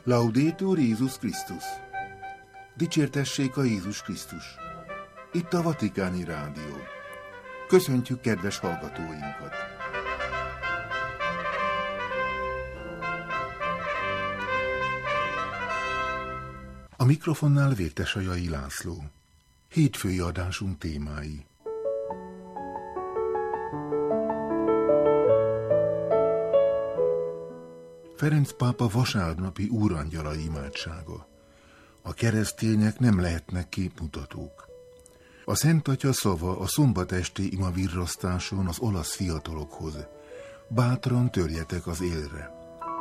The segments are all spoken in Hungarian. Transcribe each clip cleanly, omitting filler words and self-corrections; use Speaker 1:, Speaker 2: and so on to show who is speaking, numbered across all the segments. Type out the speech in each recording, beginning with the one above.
Speaker 1: Laudetur Jézus Krisztus! Dicsértessék a Jézus Krisztus! Itt a Vatikáni Rádió. Köszöntjük kedves hallgatóinkat! A mikrofonnál Vértesajai László. Hétfői adásunk témái. Ferenc pápa vasárnapi úrangyala imádsága. A keresztények nem lehetnek képmutatók. A Szent Atya szava a szombatesti imavirrasztáson az olasz fiatalokhoz. Bátran törjetek az élre.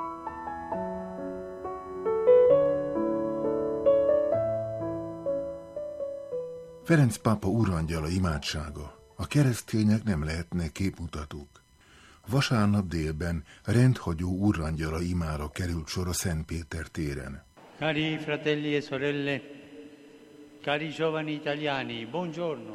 Speaker 1: Ferenc pápa úrangyala imádsága. A keresztények nem lehetnek képmutatók. Vasárnap délben rendhagyó úrangyala imára került sor a Szent Péter téren.
Speaker 2: Cari fratelli e sorelle, cari giovani italiani, buongiorno.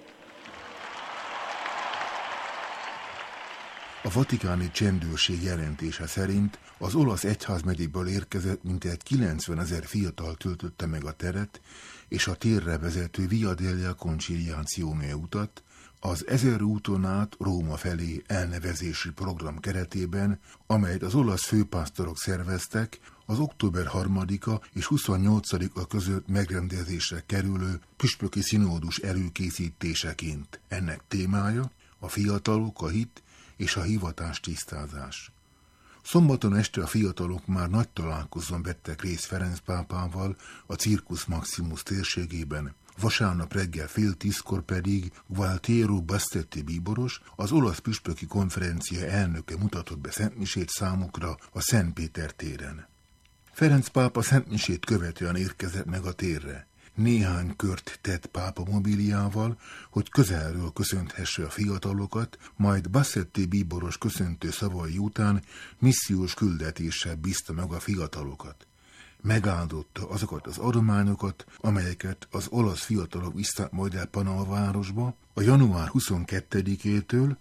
Speaker 1: A vatikáni csendőrség jelentése szerint az olasz egyházmegyéből érkezett mintegy 90 000 fiatal töltötte meg a teret, és a térre vezető Via della Conciliazione utat, az 1000 úton át Róma felé elnevezési program keretében, amelyet az olasz főpásztorok szerveztek, az október 3-a és 28-a között megrendezésre kerülő püspöki szinódus előkészítéseként. Ennek témája a fiatalok, a hit és a hivatás tisztázás. Szombaton este a fiatalok már nagy találkozón vettek részt Ferenc pápával a Circus Maximus térségében. Vasárnap reggel 9:30 pedig Gualtiero Bassetti bíboros, az olasz püspöki konferencia elnöke mutatott be szentmisét számukra a Szent Péter téren. Ferenc pápa szentmisét követően érkezett meg a térre. Néhány kört tett pápa mobiliával, hogy közelről köszönthesse a fiatalokat, majd Bassetti bíboros köszöntő szavai után missziós küldetéssel bízta meg a fiatalokat. Megáldotta azokat az adományokat, amelyeket az olasz fiatalok visznek majd el Panama-városba, a január 22-től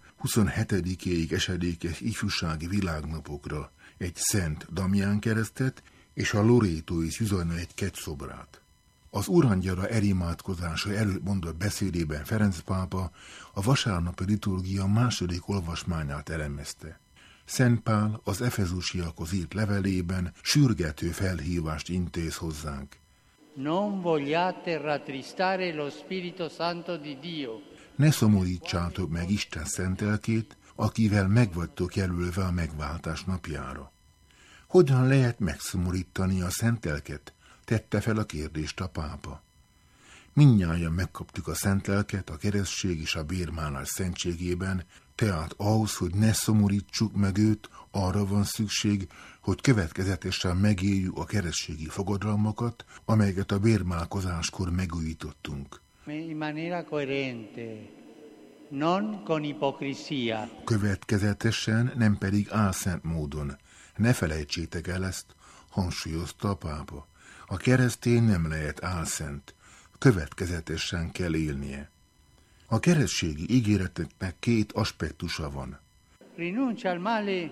Speaker 1: 27-ig esedékes ifjúsági világnapokra egy Szent Damián keresztet és a Lorétói Szűzanna egy kegyszobrát. Az úrangyala elimádkozása előtt mondott beszédében Ferenc pápa a vasárnapi liturgia második olvasmányát elemezte. Szent Pál az efezusiakhoz írt levelében sürgető felhívást intéz hozzánk.
Speaker 2: Non vogliate rattristare lo Spirito Santo di Dio.
Speaker 1: Ne szomorítsátok meg Isten szent lelkét, akivel megvagytok jelölve a megváltás napjára. Hogyan lehet megszomorítani a szent lelket? Tette fel a kérdést a pápa. Mindnyájan megkaptuk a szent lelket a keresztség és a bérmálás szentségében, tehát ahhoz, hogy ne szomorítsuk meg őt, arra van szükség, hogy következetesen megéljük a keresztségi fogadalmakat, amelyeket a bérmálkozáskor megújítottunk.
Speaker 2: In maniera coerente, non con ipocrisia.
Speaker 1: Következetesen, nem pedig álszent módon. Ne felejtsétek el ezt, hangsúlyozta a pápa. A keresztény nem lehet álszent, következetesen kell élnie. A keresztségi ígéreteknek két aspektusa van.
Speaker 2: Rinuncia al male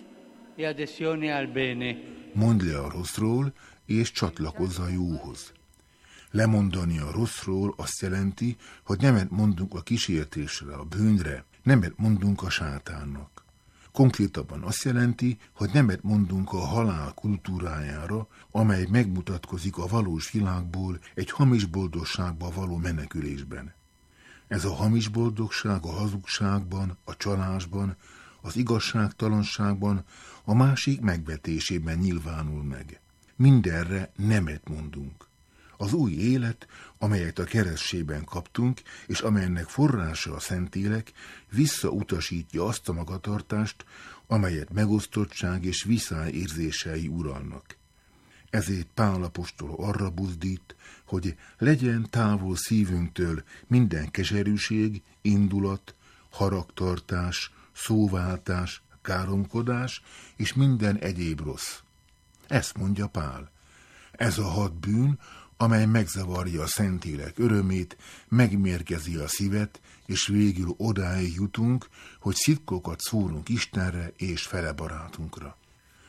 Speaker 2: e adesione al bene.
Speaker 1: Mondd le a rosszról, és csatlakozz a jóhoz. Lemondani a rosszról azt jelenti, hogy nemet mondunk a kísértésre, a bűnre, nemet mondunk a sátánnak. Konkrétabban azt jelenti, hogy nemet mondunk a halál kultúrájára, amely megmutatkozik a valós világból egy hamis boldogságba való menekülésben. Ez a hamis boldogság a hazugságban, a csalásban, az igazságtalanságban, a másik megvetésében nyilvánul meg. Mindenre nemet mondunk. Az új élet, amelyet a keresztségben kaptunk, és amelynek forrása a Szentlélek, visszautasítja azt a magatartást, amelyet megosztottság és viszály érzései uralnak. Ezért Pál apostol arra buzdít, hogy legyen távol szívünktől minden keserűség, indulat, haragtartás, szóváltás, káromkodás és minden egyéb rossz. Ezt mondja Pál. Ez a 6 bűn, amely megzavarja a Szentlélek örömét, megmérgezi a szívet, és végül odáig jutunk, hogy szitkokat szórunk Istenre és fele barátunkra.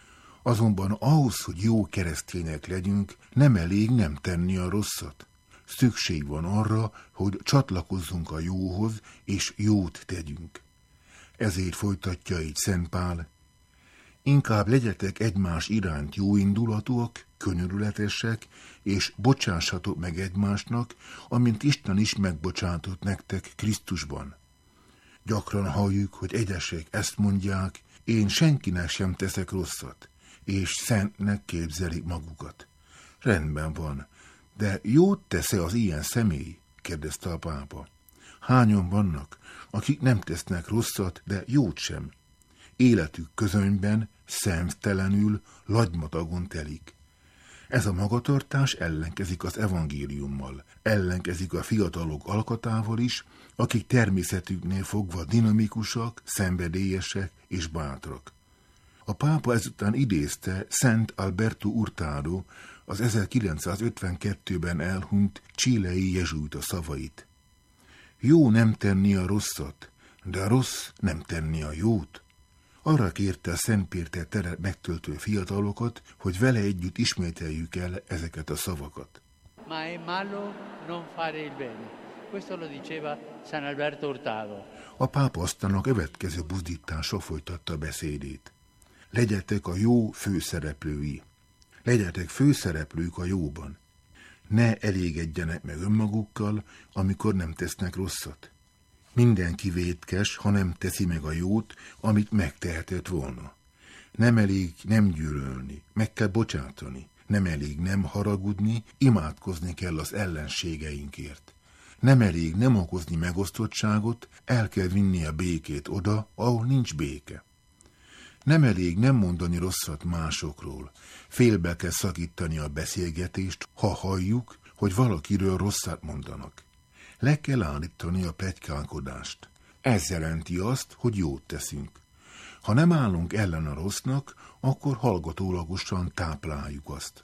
Speaker 1: Azonban ahhoz, hogy jó keresztények legyünk, nem elég nem tenni a rosszat. Szükség van arra, hogy csatlakozzunk a jóhoz, és jót tegyünk. Ezért folytatja így Szent Pál: inkább legyetek egymás iránt jóindulatúak, könyörületesek, és bocsássatok meg egymásnak, amint Isten is megbocsátott nektek Krisztusban. Gyakran halljuk, hogy egyesek ezt mondják: én senkinek sem teszek rosszat, és szentnek képzelik magukat. Rendben van, de jót tesz-e az ilyen személy? Kérdezte a pápa. Hányan vannak, akik nem tesznek rosszat, de jót sem? Életük közönyben, szemtelenül, lagymatagon telik. Ez a magatartás ellenkezik az evangéliummal, ellenkezik a fiatalok alkatával is, akik természetüknél fogva dinamikusak, szenvedélyesek és bátrak. A pápa ezután idézte Szent Alberto Hurtado, az 1952-ben elhunyt chilei jezsuita szavait. Jó nem tenni a rosszat, de a rossz nem tenni a jót. Arra kérte a Szent Péter teret megtöltő fiatalokat, hogy vele együtt ismételjük el ezeket a szavakat.
Speaker 2: Ma è malo non fare il bene. Questo lo diceva San Alberto Hurtado.
Speaker 1: A pápa aztán a következő buzdítással folytatta a beszédét. Legyetek a jó főszereplői. Legyetek főszereplők a jóban. Ne elégedjenek meg önmagukkal, amikor nem tesznek rosszat. Mindenki vétkes, ha nem teszi meg a jót, amit megtehetett volna. Nem elég nem gyűlölni, meg kell bocsátani. Nem elég nem haragudni, imádkozni kell az ellenségeinkért. Nem elég nem okozni megosztottságot, el kell vinni a békét oda, ahol nincs béke. Nem elég nem mondani rosszat másokról, félbe kell szakítani a beszélgetést, ha halljuk, hogy valakiről rosszat mondanak. Le kell állítani a pletykálkodást. Ez jelenti azt, hogy jót teszünk. Ha nem állunk ellen a rossznak, akkor hallgatólagosan tápláljuk azt.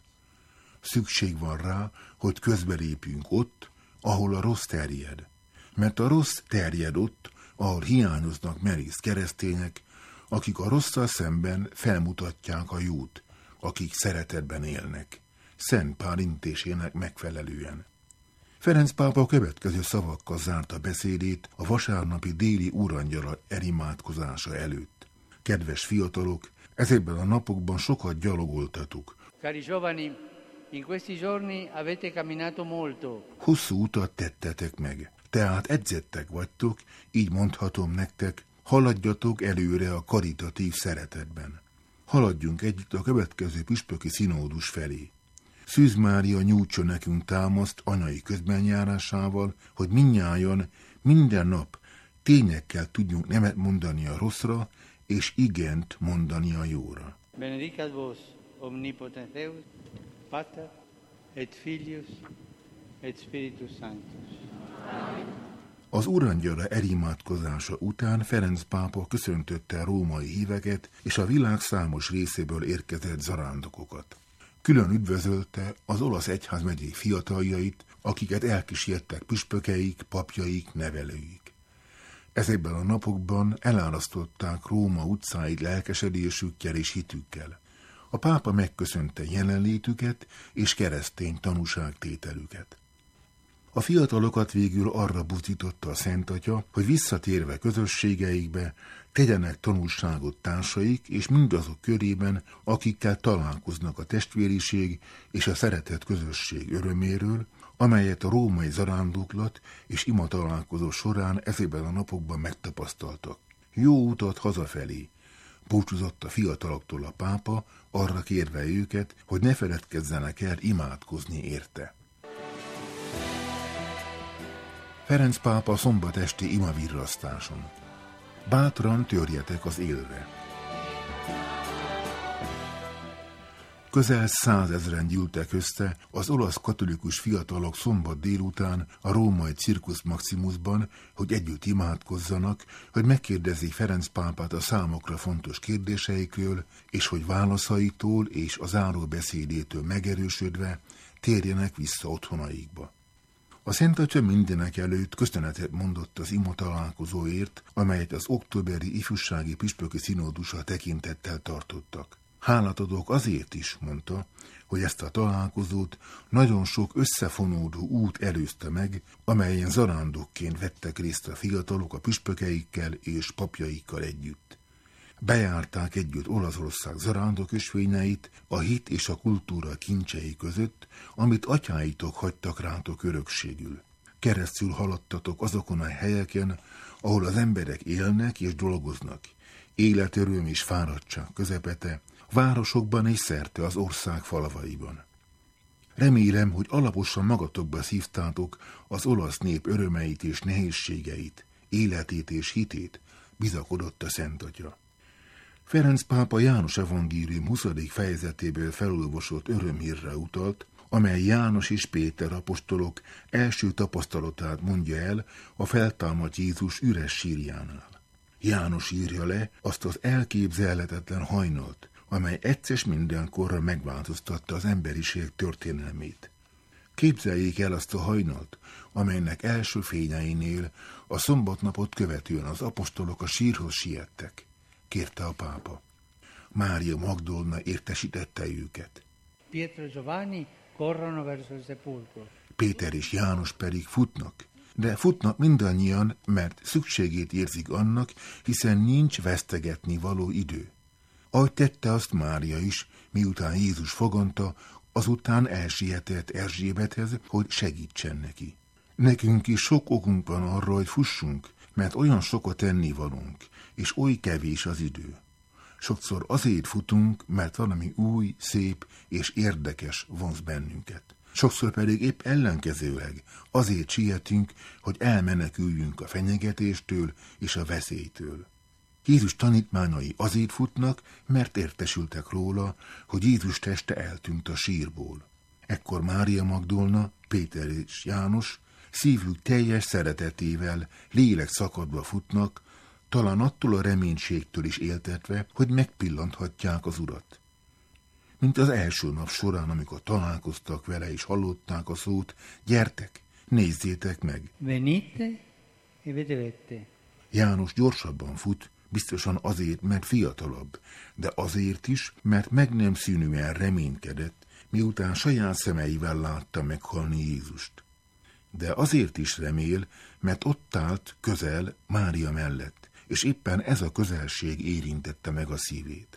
Speaker 1: Szükség van rá, hogy közbelépjünk ott, ahol a rossz terjed. Mert a rossz terjed ott, ahol hiányoznak merész keresztények, akik a rosszal szemben felmutatják a jót, akik szeretetben élnek, Szent Pál intésének megfelelően. Ferenc pápa a következő szavakkal zárta beszédét a vasárnapi déli úrangyala elimádkozása előtt. Kedves fiatalok, ezekben a napokban sokat gyalogoltatok.
Speaker 2: Cari giovani, in questi giorni avete camminato molto.
Speaker 1: Hosszú utat tettetek meg, tehát edzettek vagytok, így mondhatom nektek, haladjatok előre a karitatív szeretetben. Haladjunk együtt a következő püspöki szinódus felé. Szűz Mária nyújtson nekünk támaszt anyai közbenjárásával, hogy mindnyájan minden nap tényekkel tudjunk nemet mondani a rosszra, és igent mondani a jóra.
Speaker 2: Benedicat vos omnipotens Deus, Pater et Filius et Spiritus Sanctus.
Speaker 1: Az urangyala elimádkozása után Ferenc pápa köszöntötte a római híveket és a világ számos részéből érkezett zarándokokat. Külön üdvözölte az olasz egyházmegyék fiataljait, akiket elkísértek püspökeik, papjaik, nevelőik. Ezekben a napokban elárasztották Róma utcáit lelkesedésükkel és hitükkel. A pápa megköszönte jelenlétüket és keresztény tanúságtételüket. A fiatalokat végül arra buzdította a Szent Atya, hogy visszatérve közösségeikbe tegyenek tanulságot társaik és mindazok körében, akikkel találkoznak a testvériség és a szeretet közösség öröméről, amelyet a római zarándoklat és imatalálkozó során ezekben a napokban megtapasztaltak. Jó utat hazafelé! Búcsúzott a fiataloktól a pápa, arra kérve őket, hogy ne feledkezzenek el imádkozni érte. Ferenc pápa szombat esti imavirrasztáson. Bátran törjetek az élre. Közel 100 000 gyűltek össze az olasz katolikus fiatalok szombat délután a római Circus Maximusban, hogy együtt imádkozzanak, hogy megkérdezzék Ferenc pápát a számokra fontos kérdéseikről, és hogy válaszaitól és az záró beszédétől megerősödve térjenek vissza otthonaikba. A Szent Atya mindenek előtt köszönetet mondott az imatalálkozóért, amelyet az októberi ifjúsági püspöki szinódusra tekintettel tartottak. Hálát adok azért is, mondta, hogy ezt a találkozót nagyon sok összefonódó út előzte meg, amelyen zarándokként vettek részt a fiatalok a püspökeikkel és papjaikkal együtt. Bejárták együtt Olaszország zarándokösvényeit a hit és a kultúra kincsei között, amit atyáitok hagytak rátok örökségül. Keresztül haladtatok azokon a helyeken, ahol az emberek élnek és dolgoznak, életöröm és fáradtság közepete, városokban és szerte az ország falvaiban. Remélem, hogy alaposan magatokba szívtátok az olasz nép örömeit és nehézségeit, életét és hitét, bizakodott a Szent Atya. Ferenc pápa János evangélium 20. fejezetéből felolvasott örömhírre utalt, amely János és Péter apostolok első tapasztalatát mondja el a feltámadt Jézus üres sírjánál. János írja le azt az elképzelhetetlen hajnalt, amely egyszer mindenkorra megváltoztatta az emberiség történelmét. Képzeljék el azt a hajnalt, amelynek első fényeinél a szombatnapot követően az apostolok a sírhoz siettek, kérte a pápa. Mária Magdolna értesítette őket.
Speaker 2: Pietro e Giovanni corrono verso il sepolcro.
Speaker 1: Péter és János pedig futnak, de futnak mindannyian, mert szükségét érzik annak, hiszen nincs vesztegetni való idő. Ahogy tette azt Mária is, miután Jézus foganta, azután elsietett Erzsébethez, hogy segítsen neki. Nekünk is sok okunk van arra, hogy fussunk, mert olyan sokat tennivalónk, és oly kevés az idő. Sokszor azért futunk, mert valami új, szép és érdekes vonz bennünket. Sokszor pedig épp ellenkezőleg azért sietünk, hogy elmeneküljünk a fenyegetéstől és a veszélytől. Jézus tanítmányai azért futnak, mert értesültek róla, hogy Jézus teste eltűnt a sírból. Ekkor Mária Magdolna, Péter és János szívük teljes szeretetével, lélek szakadva futnak, talán attól a reménységtől is éltetve, hogy megpillanthatják az Urat. Mint az első nap során, amikor találkoztak vele és hallották a szót, gyertek, nézzétek meg!
Speaker 2: Venite e vedrete.
Speaker 1: János gyorsabban fut, biztosan azért, mert fiatalabb, de azért is, mert meg nem szűnően reménykedett, miután saját szemeivel látta meghalni Jézust. De azért is remél, mert ott állt közel Mária mellett, és éppen ez a közelség érintette meg a szívét.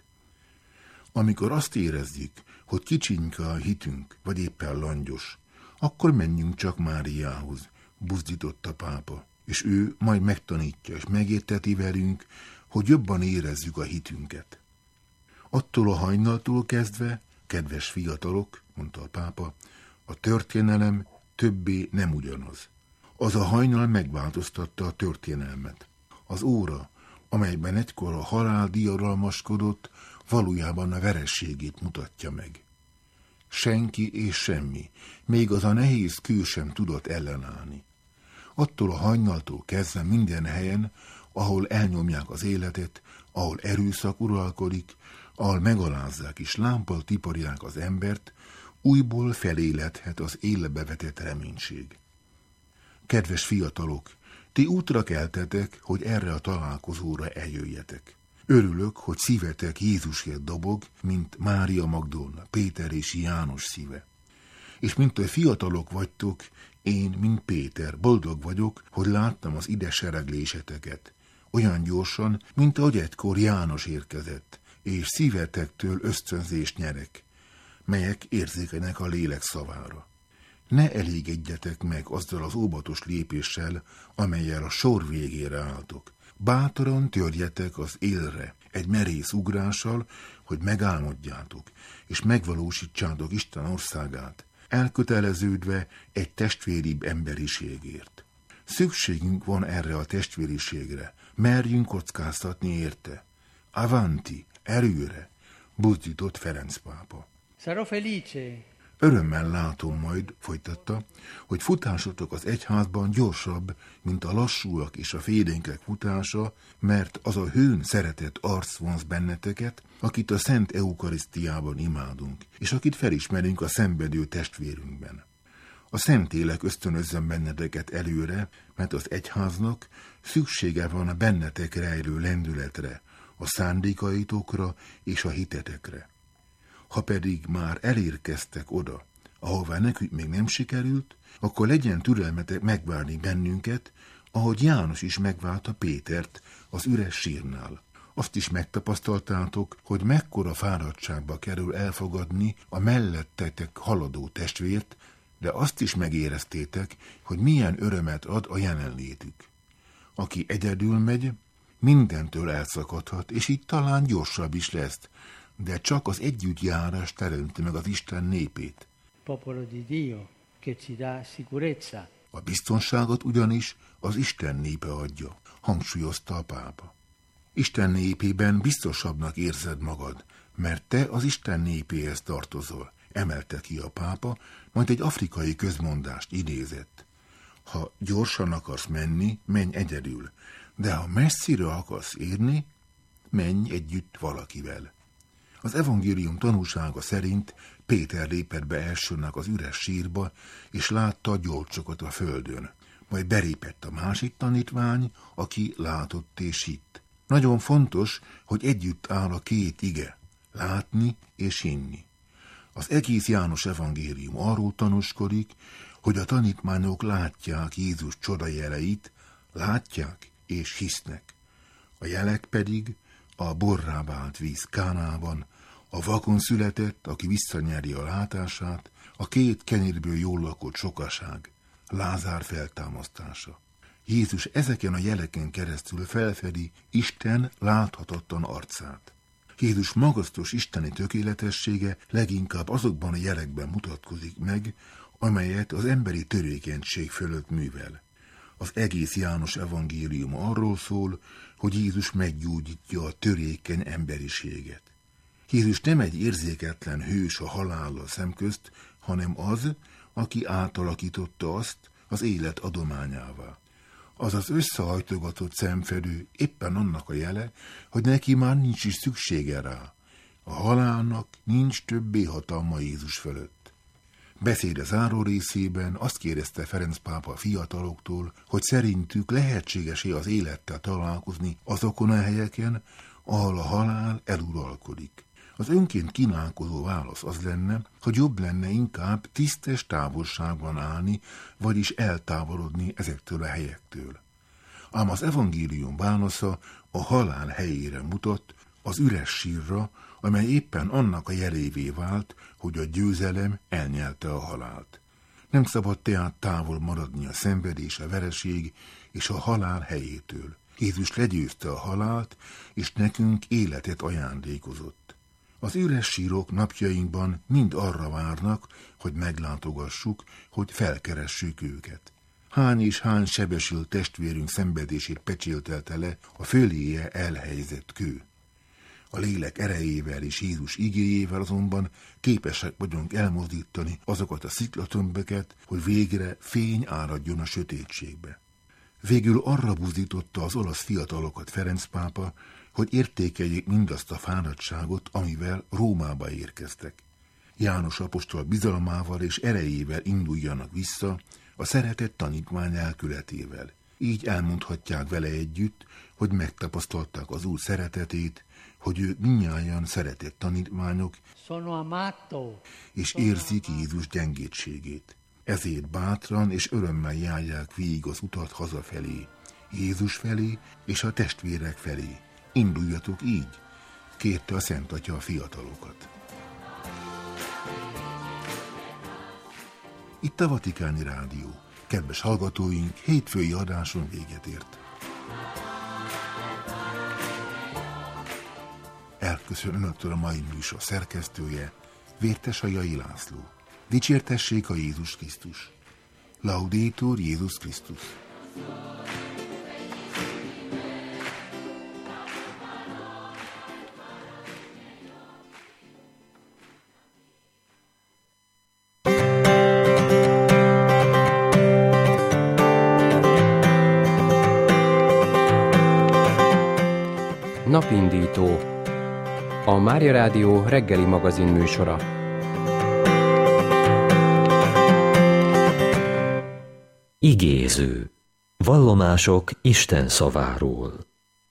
Speaker 1: Amikor azt érezzük, hogy kicsinyke a hitünk, vagy éppen langyos, akkor menjünk csak Máriához, buzdított a pápa, és ő majd megtanítja és megérteti velünk, hogy jobban érezzük a hitünket. Attól a hajnaltól kezdve, kedves fiatalok, mondta a pápa, a történelem többé nem ugyanaz. Az a hajnal megváltoztatta a történelmet. Az óra, amelyben egykor a halál diadalmaskodott, valójában a verességét mutatja meg. Senki és semmi, még az a nehéz kő sem tudott ellenállni. Attól a hajnaltól kezdve minden helyen, ahol elnyomják az életet, ahol erőszak uralkodik, ahol megalázzák és lámpal tiporják az embert, újból feléledhet az életbe vetett reménység. Kedves fiatalok, ti útra keltetek, hogy erre a találkozóra eljöjjetek. Örülök, hogy szívetek Jézusért dobog, mint Mária Magdolna, Péter és János szíve. És mint a fiatalok vagytok, én, mint Péter, boldog vagyok, hogy láttam az ide seregléseteket. Olyan gyorsan, mint ahogy egykor János érkezett, és szívetektől ösztönzést nyerek, melyek érzékenyek a lélek szavára. Ne elégedjetek meg azzal az óvatos lépéssel, amellyel a sor végére álltok. Bátran törjetek az élre, egy merész ugrással, hogy megálmodjátok, és megvalósítsátok Isten országát, elköteleződve egy testvéribb emberiségért. Szükségünk van erre a testvériségre, merjünk kockáztatni érte. Avanti, erőre, buzdított Ferenc pápa.
Speaker 2: Sarò felice.
Speaker 1: Örömmel látom majd, folytatta, hogy futásotok az egyházban gyorsabb, mint a lassúak és a félénkek futása, mert az a hőn szeretett arc vonz benneteket, akit a Szent Eukarisztiában imádunk, és akit felismerünk a szenvedő testvérünkben. A Szentlélek ösztönözzön benneteket előre, mert az egyháznak szüksége van a bennetek rejlő lendületre, a szándékaitokra és a hitetekre. Ha pedig már elérkeztek oda, ahová nekünk még nem sikerült, akkor legyen türelmetek megvárni bennünket, ahogy János is megvárta Pétert az üres sírnál. Azt is megtapasztaltátok, hogy mekkora fáradtságba kerül elfogadni a mellettetek haladó testvért, de azt is megéreztétek, hogy milyen örömet ad a jelenlétük. Aki egyedül megy, mindentől elszakadhat, és így talán gyorsabb is lesz, de csak az együttjárás teremti meg az Isten népét.
Speaker 2: Popolo di Dio, che ci dà sicurezza.
Speaker 1: A biztonságot ugyanis az Isten népe adja, hangsúlyozta a pápa. Isten népében biztosabbnak érzed magad, mert te az Isten népéhez tartozol, emelte ki a pápa, majd egy afrikai közmondást idézett. Ha gyorsan akarsz menni, menj egyedül, de ha messzire akarsz érni, menj együtt valakivel. Az evangélium tanúsága szerint Péter lépett be elsőnek az üres sírba, és látta a gyolcsokat a földön. Majd belépett a másik tanítvány, aki látott és hitt. Nagyon fontos, hogy együtt áll a két ige, látni és hinni. Az egész János evangélium arról tanúskodik, hogy a tanítványok látják Jézus csodajeleit, látják és hisznek. A jelek pedig a borrá vált víz Kánában, a vakon született, aki visszanyeri a látását, a 2 kenyérből jól lakott sokaság, Lázár feltámasztása. Jézus ezeken a jeleken keresztül felfedi Isten láthatatlan arcát. Jézus magasztos isteni tökéletessége leginkább azokban a jelekben mutatkozik meg, amelyet az emberi törékenység fölött művel. Az egész János evangélium arról szól, hogy Jézus meggyógyítja a törékeny emberiséget. Jézus nem egy érzéketlen hős a halállal szemközt, hanem az, aki átalakította azt az élet adományává. Az az összehajtogatott szemfedő éppen annak a jele, hogy neki már nincs is szüksége rá. A halálnak nincs többé hatalma Jézus fölött. Beszéde záró részében azt kérdezte Ferenc pápa a fiataloktól, hogy szerintük lehetséges-e az élettel találkozni azokon a helyeken, ahol a halál eluralkodik. Az önként kínálkozó válasz az lenne, hogy jobb lenne inkább tisztes távolságban állni, vagyis eltávolodni ezektől a helyektől. Ám az evangélium válasza a halál helyére mutat, az üres sírra, amely éppen annak a jelévé vált, hogy a győzelem elnyelte a halált. Nem szabad tehát távol maradni a szenvedés, a vereség és a halál helyétől. Jézus legyőzte a halált, és nekünk életet ajándékozott. Az üres sírok napjainkban mind arra várnak, hogy meglátogassuk, hogy felkeressük őket. Hány és hány sebesült testvérünk szenvedését pecsételte le a föléje elhelyezett kő. A lélek erejével és Jézus igéjével azonban képesek vagyunk elmozdítani azokat a sziklatömböket, hogy végre fény áradjon a sötétségbe. Végül arra buzdította az olasz fiatalokat Ferenc pápa, hogy értékeljék mindazt a fáradtságot, amivel Rómába érkeztek. János apostol bizalmával és erejével induljanak vissza a szeretett tanítvány elkületével. Így elmondhatják vele együtt, hogy megtapasztalták az Úr szeretetét, hogy ők mindnyájan szeretett tanítványok, és érzik Jézus gyengétségét. Ezért bátran és örömmel járják végig az utat hazafelé, Jézus felé és a testvérek felé. Induljatok így, kérte a Szent Atya a fiatalokat. Itt a Vatikáni Rádió. Kedves hallgatóink, hétfői adáson véget ért. Elköszön önöktől a mai műsor szerkesztője, Vértesajai László. Dicsértessék a Jézus Krisztus. Laudetur Jézus Krisztus.
Speaker 3: Napindító, a Mária Rádió reggeli magazin műsora.
Speaker 4: Igéző. Vallomások Isten szaváról.